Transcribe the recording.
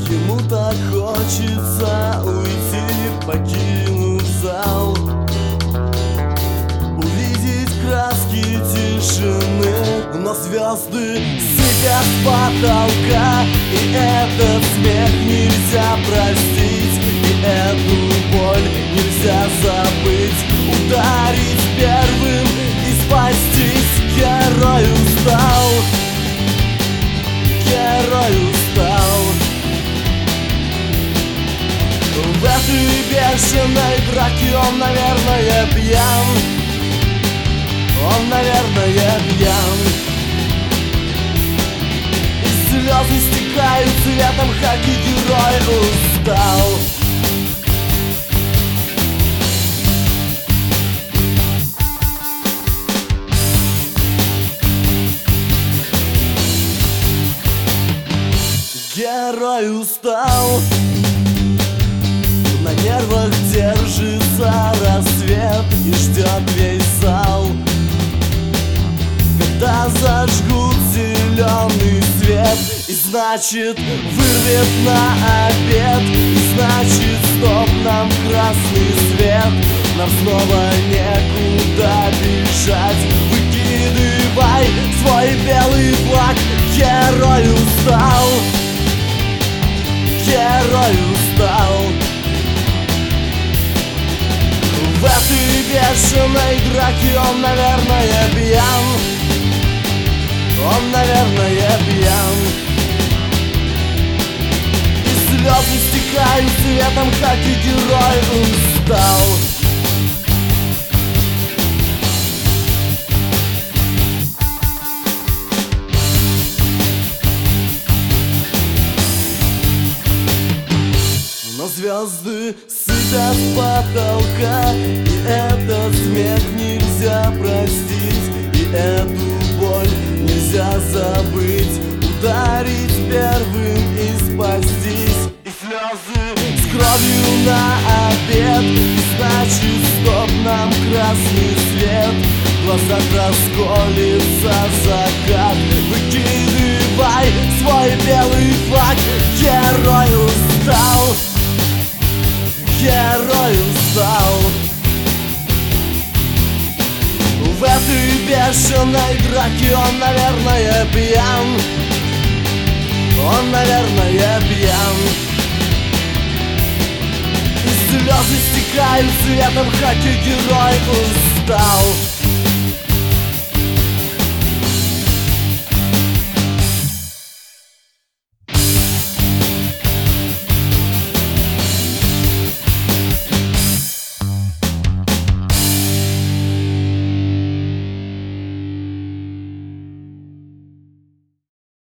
Ему так хочется уйти, покинуть зал, увидеть краски тишины. Но звезды сыпят с потолка, и этот смех нельзя простить, и эту боль нельзя забыть. Ударить первым и спастись. Герой устал, герой устал. В этой бешеной драке он, наверное, пьян. Он, наверное, пьян. И слезы стекают цветом, как и герой устал. Герой устал. На нервах держится рассвет и ждет весь зал, когда зажгут зеленый свет. И значит вырвет на обед, и значит стоп нам красный свет. Нам снова некуда бежать. Выкидывай свой белый флаг. Герой устал, герой устал. В этой бешеной драке он, наверное, пьян. Он, наверное, пьян. И слезы стекают цветом, как и герой устал. Но звезды сыпят с потолка, и этот смех нельзя простить, и эту боль нельзя забыть. Ударить первым и спастись. И слезы с кровью на обед, и значит стоп нам красный свет. В глазах расколется закат. Выкидывай свой белый флаг. Герой устал, герой устал. В этой бешеной драке он, наверное, пьян. Он, наверное, пьян. И слезы стекают цветом, как и герой устал.